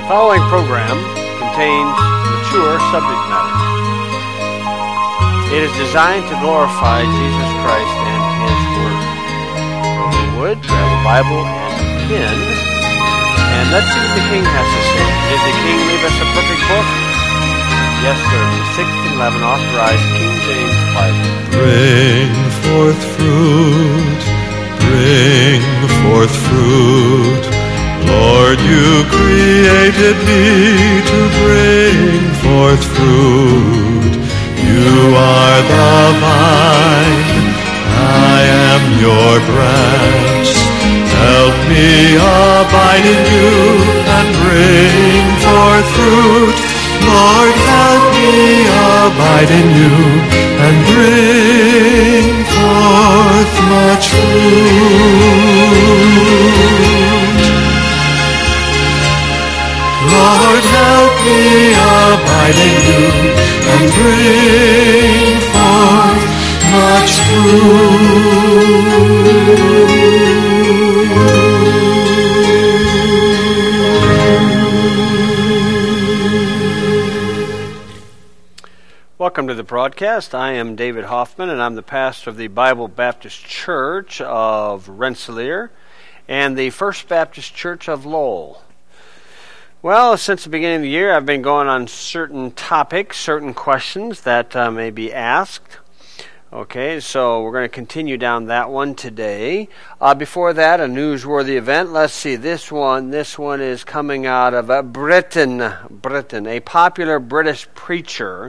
following program contains mature subject matter. It is designed to glorify Jesus Christ and His Word. So if you would, grab a Bible and a pen, and let's see what the King has to say. Did the King leave us a perfect book? Yes, sir. It's the 1611 authorized King James Bible. Bring forth fruit, bring forth fruit. Lord, you created me to bring forth fruit. You are the vine, I am your branch. Help me abide in you and bring forth fruit. Lord, help me abide in you and bring forth much fruit. Lord, help me abide in you and bring forth much fruit. Welcome to the broadcast. I am David Hoffman, and I'm the pastor of the Bible Baptist Church of Rensselaer and the First Baptist Church of Lowell. Well, since the beginning of the year, I've been going on certain topics, certain questions that may be asked. Okay, so we're going to continue down that one today. Before that, a newsworthy event. Let's see, this one is coming out of Britain. A popular British preacher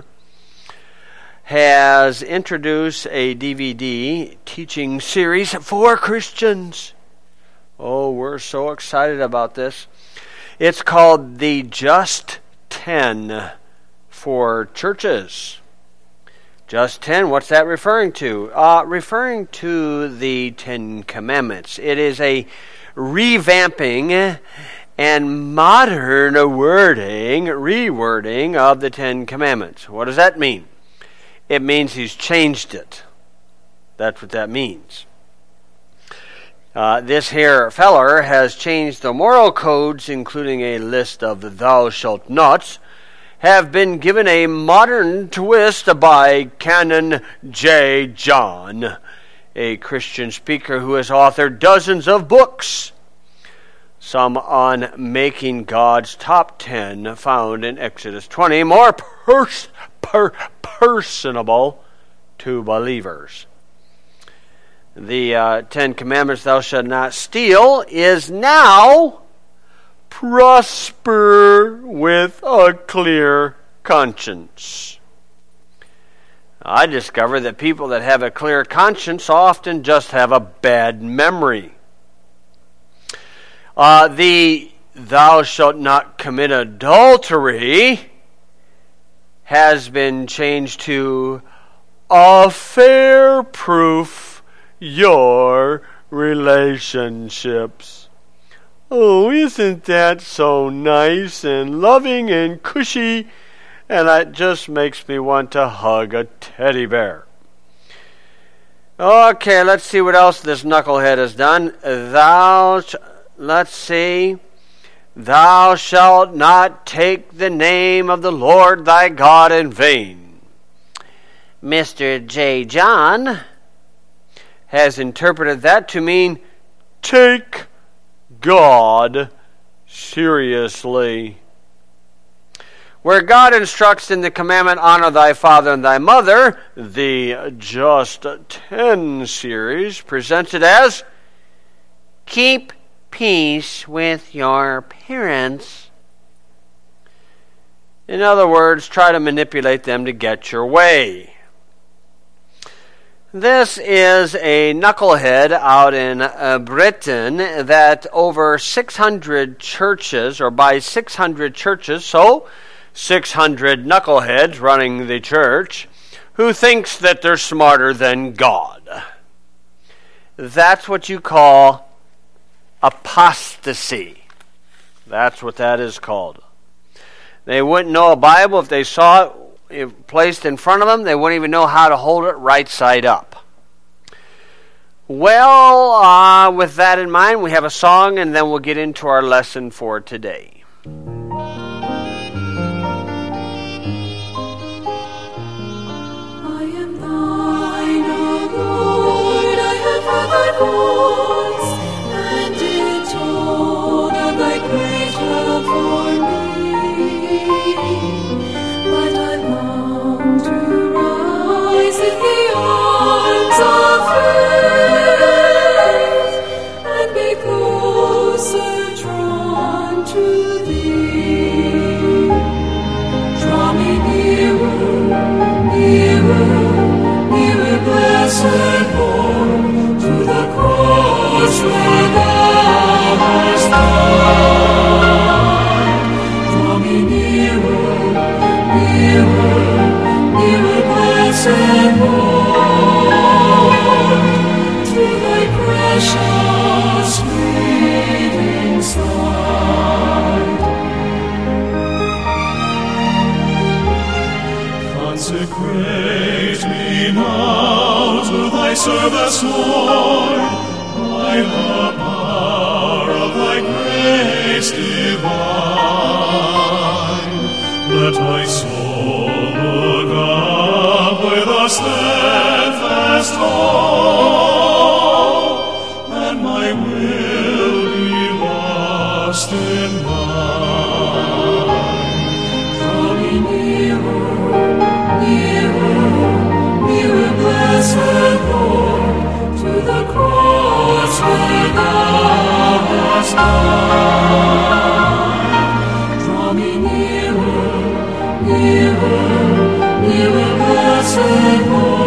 has introduced a DVD teaching series for Christians. Oh, we're so excited about this. It's called The Just 10 for Churches. Just 10, what's that referring to? Referring to the Ten Commandments. It is a revamping and modern rewording of the Ten Commandments. What does that mean? It means he's changed it. That's what that means. This here feller has changed the moral codes, including a list of the thou shalt nots, have been given a modern twist by Canon J. John, a Christian speaker who has authored dozens of books, some on making God's top 10 found in Exodus 20 more personable to believers. The Ten Commandments, thou shalt not steal, is now prosper with a clear conscience. I discover that people that have a clear conscience often just have a bad memory. The thou shalt not commit adultery has been changed to affair-proof your relationships. Oh, isn't that so nice and loving and cushy? And it just makes me want to hug a teddy bear. Okay, let's see what else this knucklehead has done. Let's see. Thou shalt not take the name of the Lord thy God in vain. Mr. J. John has interpreted that to mean take God seriously. Where God instructs in the commandment, honor thy father and thy mother, the Just 10 series presents it as keep peace with your parents. In other words, try to manipulate them to get your way. This is a knucklehead out in Britain that over 600 churches, or by 600 churches, so 600 knuckleheads running the church, who thinks that they're smarter than God. That's what you call apostasy. That's what that is called. They wouldn't know a Bible if they saw it placed in front of them. They wouldn't even know how to hold it right side up. Well, with that in mind, we have a song, and then we'll get into our lesson for today. Consecrate me now to thy service, Lord, by the power of thy grace divine. Let my soul look up with a steadfast hope, and my will be lost in thine. Draw me nearer, blessed Lord, to the cross where thou hast died. Draw me nearer, blessed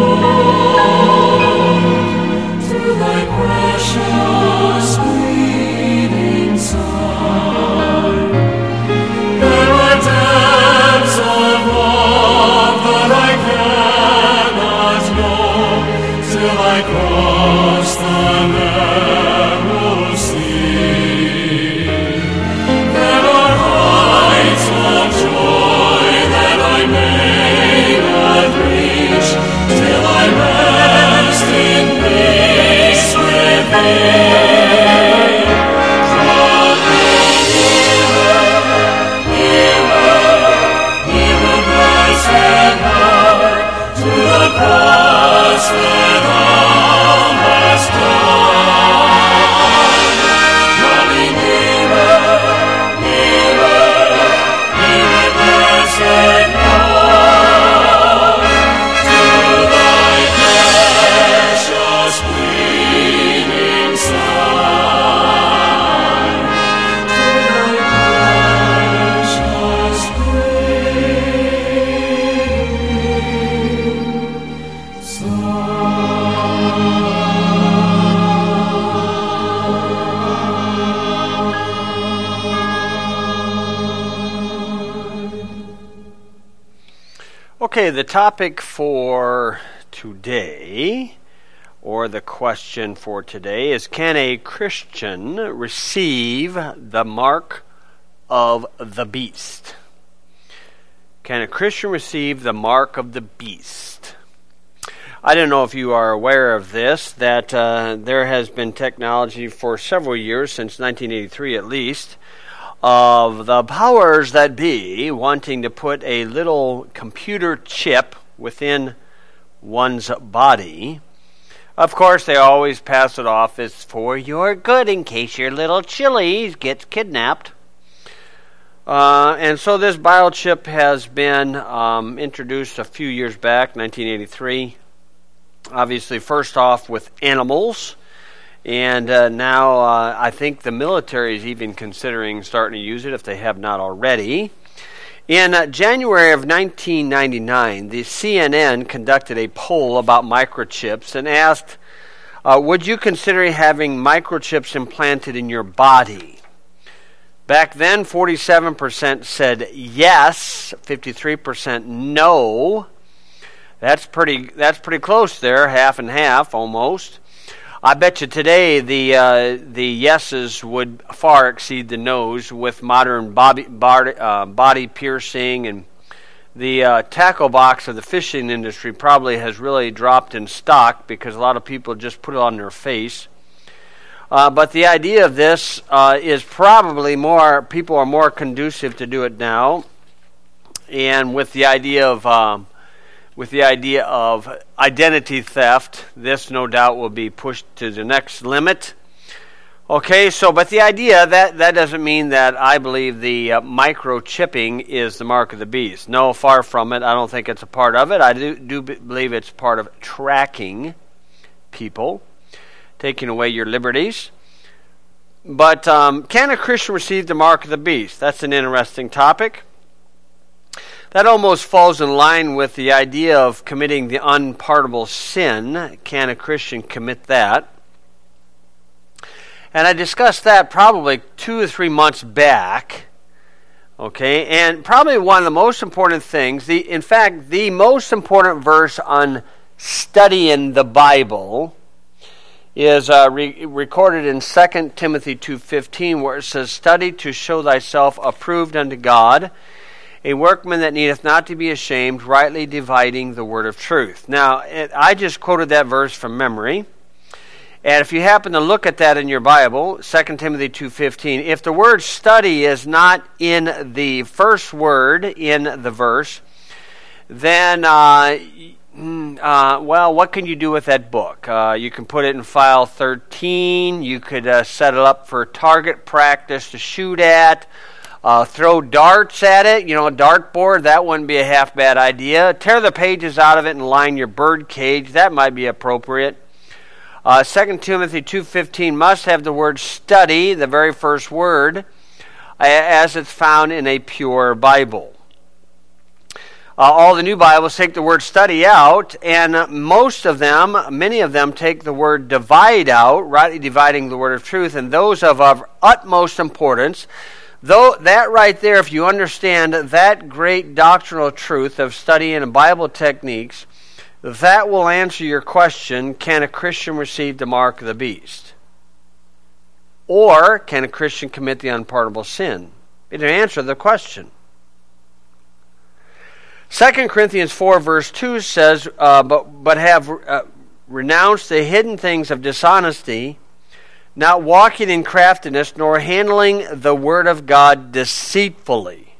Lord, to thy precious bleeding side. There are depths of love that I cannot know till I cross the narrow sea. There are heights of joy that I may not reach till I rest in peace with thee. Draw me nearer, blessed Lord, to the cross where thou hast died. Draw me nearer, blessed Lord, to thy precious bleeding side, to thy precious bleeding side. Okay, the topic for today, or the question for today, is: can a Christian receive the mark of the beast? Can a Christian receive the mark of the beast? I don't know if you are aware of this, that there has been technology for several years, since 1983 at least, of the powers that be wanting to put a little computer chip within one's body. Of course, they always pass it off as for your good in case your little Chili gets kidnapped. And so this biochip has been introduced a few years back, 1983. Obviously, first off with animals. And now I think the military is even considering starting to use it if they have not already. In January of 1999, the CNN conducted a poll about microchips and asked, would you consider having microchips implanted in your body? Back then, 47% said yes, 53% no. That's pretty close there, half and half almost. I bet you today the yeses would far exceed the nos with modern body piercing, and the tackle box of the fishing industry probably has really dropped in stock because a lot of people just put it on their face. But the idea of this is probably people are more conducive to do it now. And with the idea of identity theft, this no doubt will be pushed to the next limit. Okay, but the idea, that doesn't mean that I believe the microchipping is the mark of the beast. No, far from it. I don't think it's a part of it. I do believe it's part of tracking people, taking away your liberties. But can a Christian receive the mark of the beast? That's an interesting topic. That almost falls in line with the idea of committing the unpardonable sin. Can a Christian commit that? And I discussed that probably 2 or 3 months back. Okay, and probably one of the most important things, in fact, the most important verse on studying the Bible is recorded in 2 Timothy 2:15, where it says, "Study to show thyself approved unto God, a workman that needeth not to be ashamed, rightly dividing the word of truth." Now, I just quoted that verse from memory. And if you happen to look at that in your Bible, 2 Timothy 2:15, if the word study is not in the first word in the verse, then, what can you do with that book? You can put it in file 13. You could set it up for target practice to shoot at. Throw darts at it, a dartboard, that wouldn't be a half bad idea. Tear the pages out of it and line your bird cage, that might be appropriate. 2 Timothy 2:15 must have the word study, the very first word, as it's found in a pure Bible. All the new Bibles take the word study out, and many of them take the word divide out, rightly dividing the word of truth, and those of utmost importance. Though that right there, if you understand that great doctrinal truth of studying and Bible techniques, that will answer your question, can a Christian receive the mark of the beast? Or can a Christian commit the unpardonable sin? It'll answer the question. 2 Corinthians 4 verse 2 says, but have renounced the hidden things of dishonesty, not walking in craftiness, nor handling the word of God deceitfully.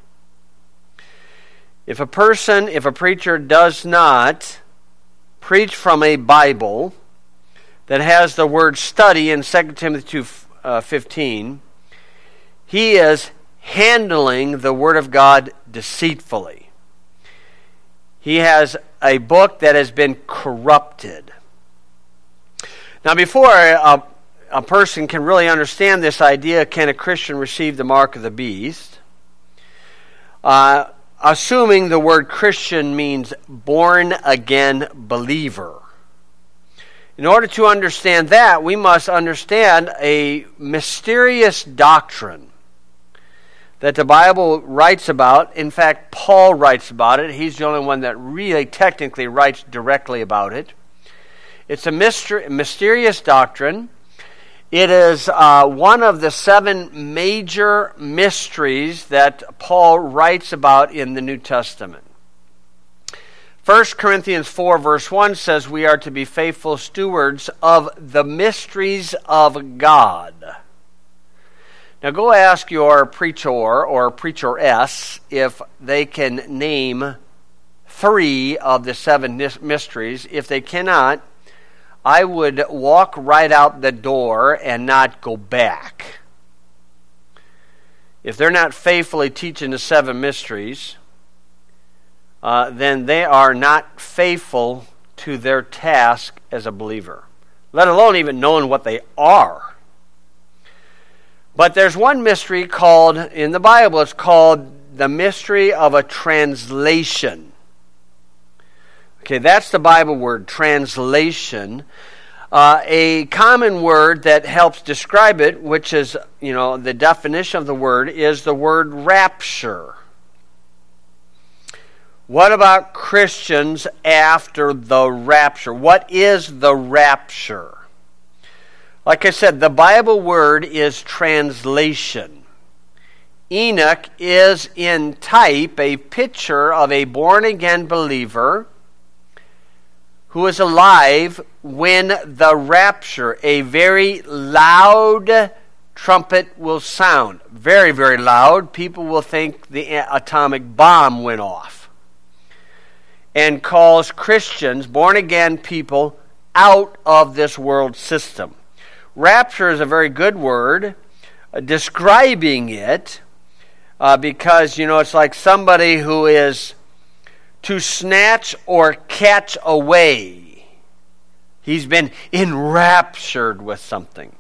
If a preacher does not preach from a Bible that has the word study in 2 Timothy 2:15, he is handling the word of God deceitfully. He has a book that has been corrupted. Now, before a person can really understand this idea, can a Christian receive the mark of the beast? Assuming the word Christian means born again believer. In order to understand that, we must understand a mysterious doctrine that the Bible writes about. In fact, Paul writes about it. He's the only one that really technically writes directly about it. It's a mysterious doctrine. It is one of the 7 major mysteries that Paul writes about in the New Testament. 1 Corinthians 4 verse 1 says we are to be faithful stewards of the mysteries of God. Now go ask your preacher or preacheress if they can name 3 of the 7 mysteries. If they cannot, I would walk right out the door and not go back. If they're not faithfully teaching the 7 mysteries, then they are not faithful to their task as a believer, let alone even knowing what they are. But there's one mystery called, in the Bible, it's called the mystery of a translation. Okay, that's the Bible word, translation. A common word that helps describe it, which is, the definition of the word, is the word rapture. What about Christians after the rapture? What is the rapture? Like I said, the Bible word is translation. Enoch is in type a picture of a born-again believer who is alive when the rapture, a very loud trumpet will sound. Very, very loud. People will think the atomic bomb went off. And calls Christians, born-again people, out of this world system. Rapture is a very good word, describing it, because, it's like somebody who is to snatch or catch away. He's been enraptured with something.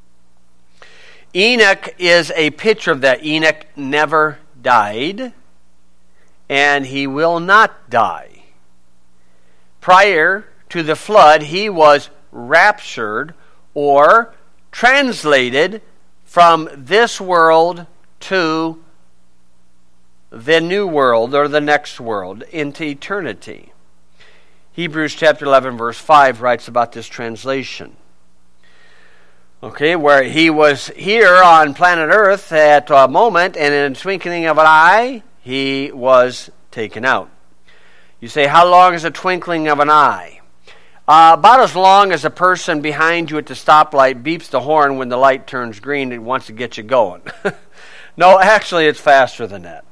Enoch is a picture of that. Enoch never died, and he will not die. Prior to the flood, he was raptured or translated from this world to the new world or the next world into eternity. Hebrews chapter 11 verse 5 writes about this translation. Okay, where he was here on planet Earth at a moment, and in a twinkling of an eye, he was taken out. You say, how long is a twinkling of an eye? About as long as a person behind you at the stoplight beeps the horn when the light turns green and wants to get you going. No, actually, it's faster than that.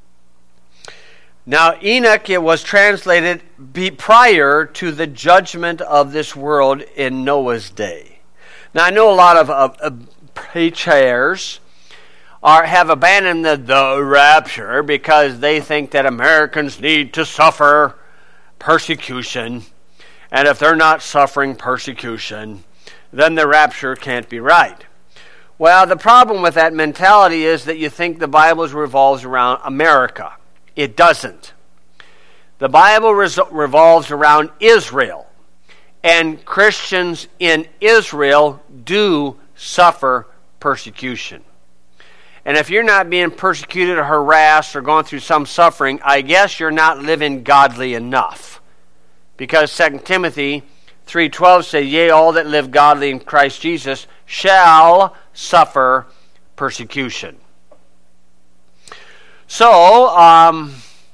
Now, Enoch, it was translated prior to the judgment of this world in Noah's day. Now, I know a lot of preachers have abandoned the rapture because they think that Americans need to suffer persecution. And if they're not suffering persecution, then the rapture can't be right. Well, the problem with that mentality is that you think the Bible revolves around America. It doesn't. The Bible revolves around Israel. And Christians in Israel do suffer persecution. And if you're not being persecuted or harassed or going through some suffering, I guess you're not living godly enough. Because 2 Timothy 3:12 says, yea, all that live godly in Christ Jesus shall suffer persecution. So,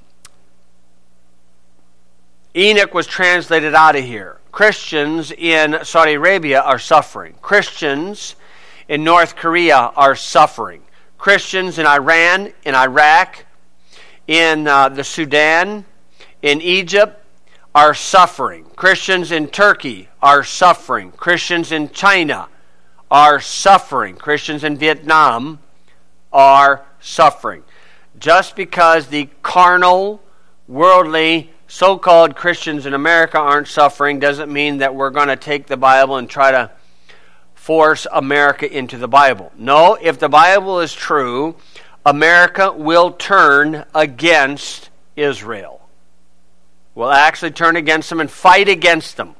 Enoch was translated out of here. Christians in Saudi Arabia are suffering. Christians in North Korea are suffering. Christians in Iran, in Iraq, in the Sudan, in Egypt are suffering. Christians in Turkey are suffering. Christians in China are suffering. Christians in Vietnam are suffering. Just because the carnal, worldly, so-called Christians in America aren't suffering doesn't mean that we're going to take the Bible and try to force America into the Bible. No, if the Bible is true, America will turn against Israel. Will actually turn against them and fight against them.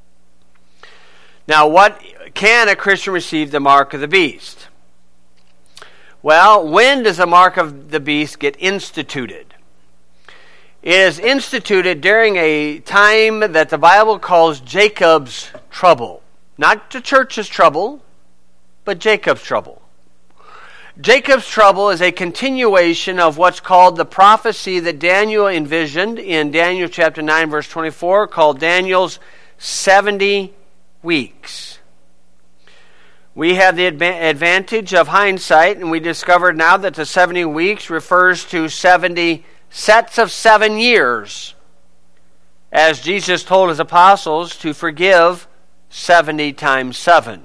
Now, what can a Christian receive the mark of the beast? Well, when does the mark of the beast get instituted? It is instituted during a time that the Bible calls Jacob's trouble. Not the church's trouble, but Jacob's trouble. Jacob's trouble is a continuation of what's called the prophecy that Daniel envisioned in Daniel chapter 9, verse 24, called Daniel's 70 weeks. We have the advantage of hindsight, and we discovered now that the 70 weeks refers to 70 sets of 7 years, as Jesus told his apostles to forgive 70 times 7.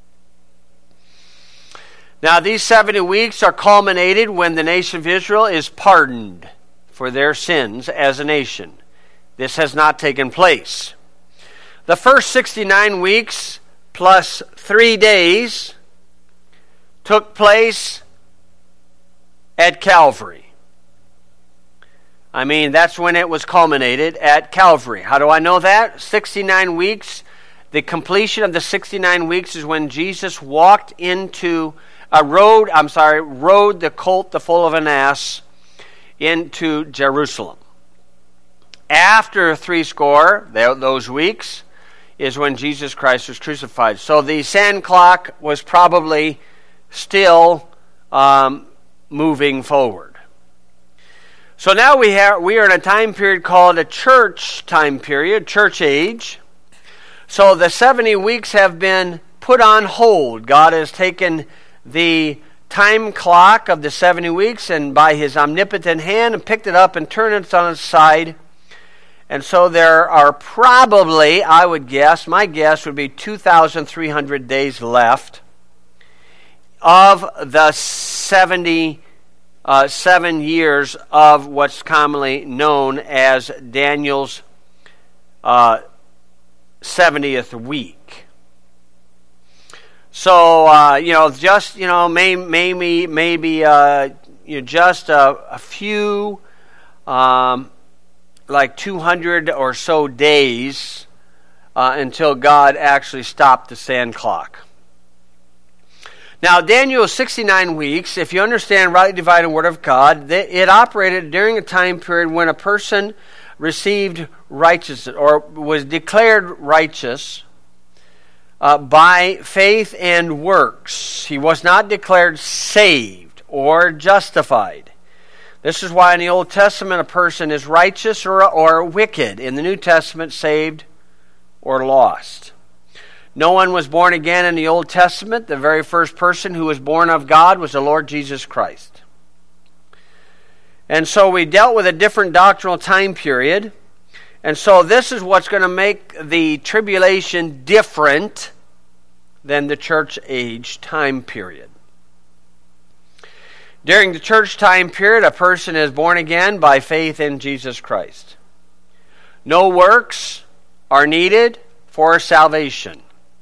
Now, these 70 weeks are culminated when the nation of Israel is pardoned for their sins as a nation. This has not taken place. The first 69 weeks plus 3 days took place at Calvary. I mean, that's when it was culminated at Calvary. How do I know that? 69 weeks. The completion of the 69 weeks is when Jesus walked into rode the colt, the foal of an ass, into Jerusalem. After 70, those weeks, is when Jesus Christ was crucified. So the sand clock was probably still moving forward. So now we are in a time period called a church time period, church age. So the 70 weeks have been put on hold. God has taken the time clock of the 70 weeks and by his omnipotent hand and picked it up and turned it on its side. And so there are probably, I would guess, my guess would be 2,300 days left of the 77 years of what's commonly known as Daniel's 70th week. So, maybe just a few, like 200 or so days until God actually stopped the sand clock. Now, Daniel's 69 weeks, if you understand rightly dividing the Word of God, it operated during a time period when a person received righteousness or was declared righteous by faith and works. He was not declared saved or justified. This is why in the Old Testament a person is righteous or wicked. In the New Testament, saved or lost. No one was born again in the Old Testament. The very first person who was born of God was the Lord Jesus Christ. And so we dealt with a different doctrinal time period. And so this is what's going to make the tribulation different than the church age time period. During the church time period, a person is born again by faith in Jesus Christ. No works are needed for salvation.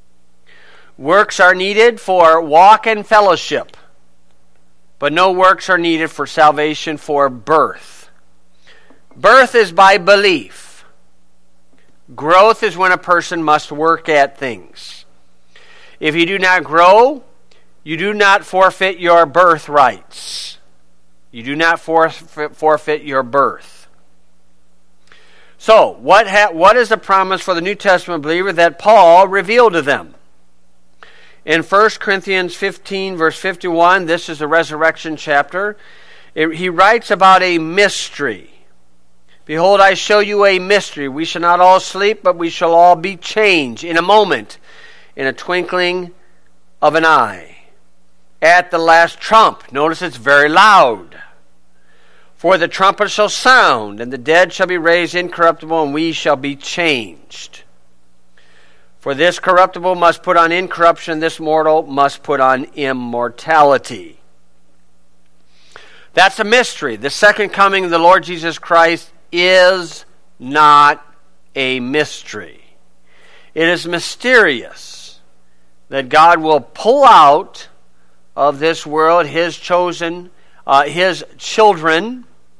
Works are needed for walk and fellowship, but no works are needed for salvation for birth. Birth is by belief. Growth is when a person must work at things. If you do not grow, you do not forfeit your birthrights. You do not forfeit your birth. So, what is the promise for the New Testament believer that Paul revealed to them? In 1 Corinthians 15, verse 51, this is the resurrection chapter, he writes about a mystery. Behold, I show you a mystery. We shall not all sleep, but we shall all be changed in a moment, in a twinkling of an eye. At the last trump. Notice it's very loud. For the trumpet shall sound, and the dead shall be raised incorruptible, and we shall be changed. For this corruptible must put on incorruption, this mortal must put on immortality. That's a mystery. The second coming of the Lord Jesus Christ is not a mystery. It is mysterious that God will pull out of this world his chosen, his children,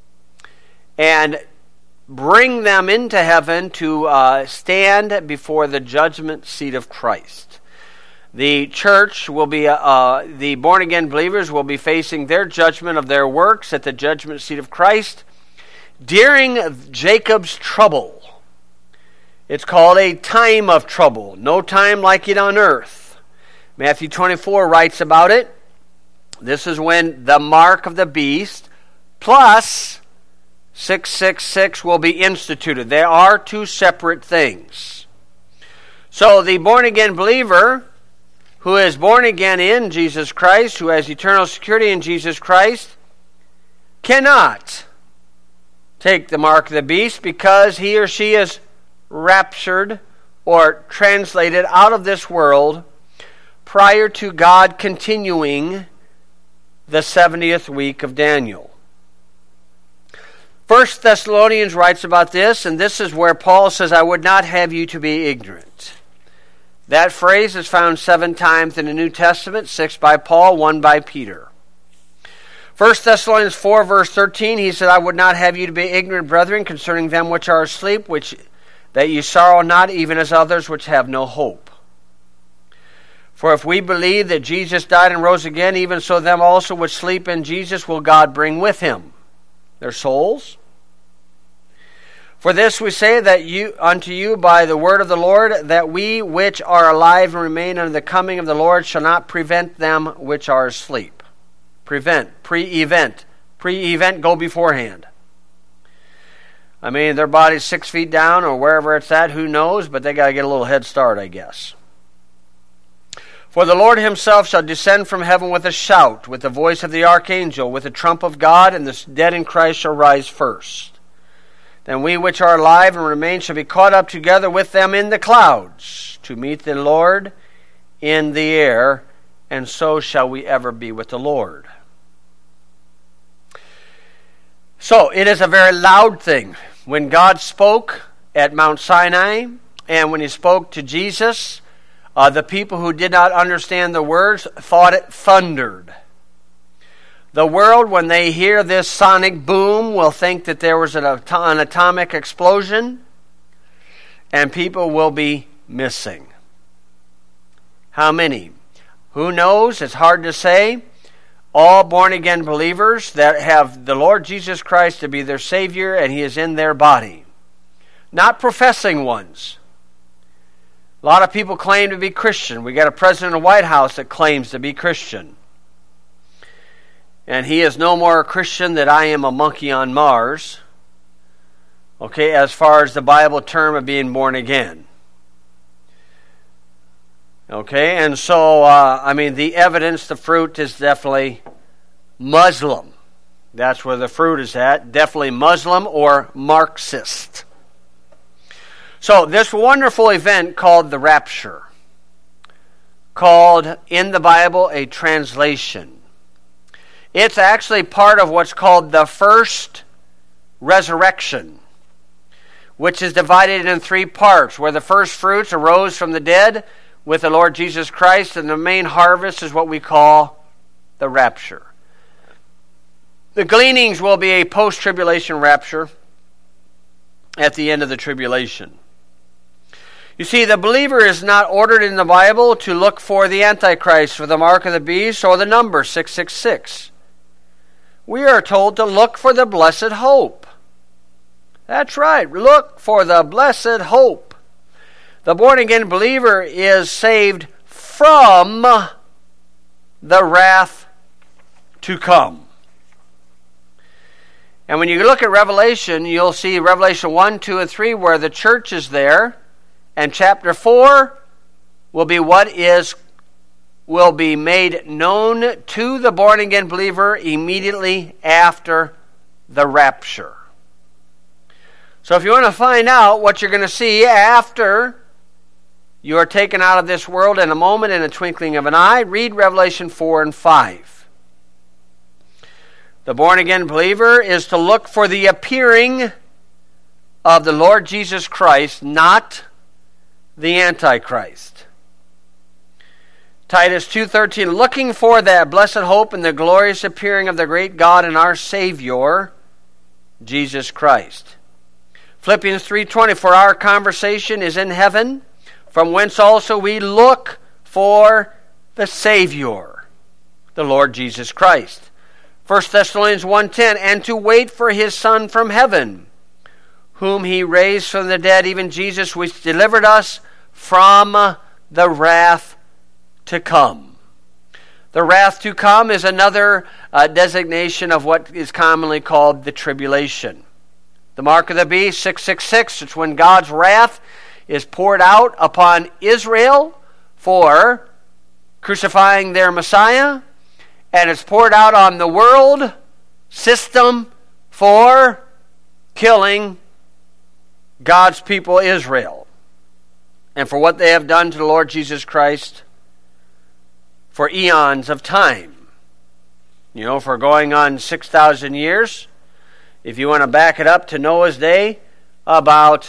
and bring them into heaven to stand before the judgment seat of Christ. The church will be, the born-again believers will be facing their judgment of their works at the judgment seat of Christ during Jacob's trouble. It's called a time of trouble. No time like it on earth. Matthew 24 writes about it. This is when the mark of the beast plus 666 will be instituted. They are two separate things. So the born-again believer who is born again in Jesus Christ, who has eternal security in Jesus Christ, cannot take the mark of the beast because he or she is raptured or translated out of this world prior to God continuing the 70th week of Daniel. 1 Thessalonians writes about this, and this is where Paul says, I would not have you to be ignorant. That phrase is found 7 times in the New Testament, 6 by Paul, 1 by Peter. 1 Thessalonians 4, verse 13, he said, I would not have you to be ignorant, brethren, concerning them which are asleep, that ye sorrow not, even as others which have no hope. For if we believe that Jesus died and rose again, even so them also which sleep in Jesus will God bring with him. Their souls. For this we say that unto you by the word of the Lord, that we which are alive and remain unto the coming of the Lord shall not prevent them which are asleep. Prevent, pre-event. Pre-event, go beforehand. I mean, their body's 6 feet down or wherever it's at, who knows, but they got to get a little head start, I guess. For the Lord himself shall descend from heaven with a shout, with the voice of the archangel, with the trump of God, and the dead in Christ shall rise first. Then we which are alive and remain shall be caught up together with them in the clouds, to meet the Lord in the air, and so shall we ever be with the Lord. So, it is a very loud thing. When God spoke at Mount Sinai, and when he spoke to Jesus, the people who did not understand the words thought it thundered. The world, when they hear this sonic boom, will think that there was an atomic explosion, and people will be missing. How many? Who knows? It's hard to say. All born-again believers that have the Lord Jesus Christ to be their Savior, and he is in their body. Not professing ones. A lot of people claim to be Christian. We got a president of the White House that claims to be Christian. And he is no more a Christian than I am a monkey on Mars. Okay, as far as the Bible term of being born again. Okay, and so, the evidence, the fruit is definitely Muslim. That's where the fruit is at. Definitely Muslim or Marxist. So, this wonderful event called the rapture, called in the Bible a translation. It's actually part of what's called the first resurrection, which is divided in 3 parts, where the first fruits arose from the dead with the Lord Jesus Christ, and the main harvest is what we call the rapture. The gleanings will be a post-tribulation rapture at the end of the tribulation. You see, the believer is not ordered in the Bible to look for the Antichrist, for the mark of the beast, or the number 666. We are told to look for the blessed hope. That's right, look for the blessed hope. The born-again believer is saved from the wrath to come. And when you look at Revelation, you'll see Revelation 1, 2, and 3 where the church is there. And chapter 4 will be will be made known to the born-again believer immediately after the rapture. So if you want to find out what you're going to see after you are taken out of this world in a moment, in a twinkling of an eye, read Revelation 4 and 5. The born-again believer is to look for the appearing of the Lord Jesus Christ, not the Antichrist. Titus 2:13, looking for that blessed hope and the glorious appearing of the great God and our Savior, Jesus Christ. Philippians 3:20, for our conversation is in heaven, from whence also we look for the Savior, the Lord Jesus Christ. 1 Thessalonians 1:10, and to wait for his Son from heaven, whom he raised from the dead, even Jesus, which delivered us from the wrath to come. The wrath to come is another designation of what is commonly called the tribulation. The mark of the beast, 666, it's when God's wrath is poured out upon Israel for crucifying their Messiah, and it's poured out on the world system for killing God's people Israel, and for what they have done to the Lord Jesus Christ for eons of time. You know, for going on 6,000 years, if you want to back it up to Noah's day, about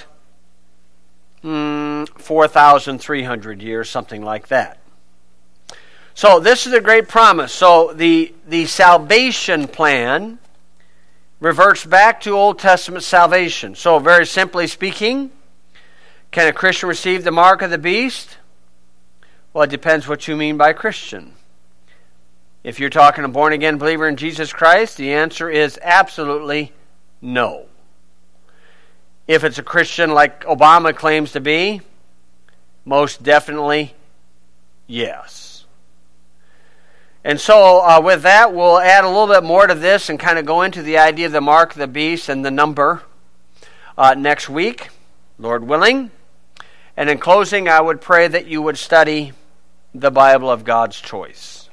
4,300 years, something like that. So this is a great promise. So the salvation plan reverts back to Old Testament salvation. So very simply speaking, can a Christian receive the mark of the beast? Well, it depends what you mean by Christian. If you're talking a born-again believer in Jesus Christ, the answer is absolutely no. If it's a Christian like Obama claims to be, most definitely yes. And so with that, we'll add a little bit more to this and kind of go into the idea of the mark of the beast and the number. next week, Lord willing. And in closing, I would pray that you would study the Bible of God's choice.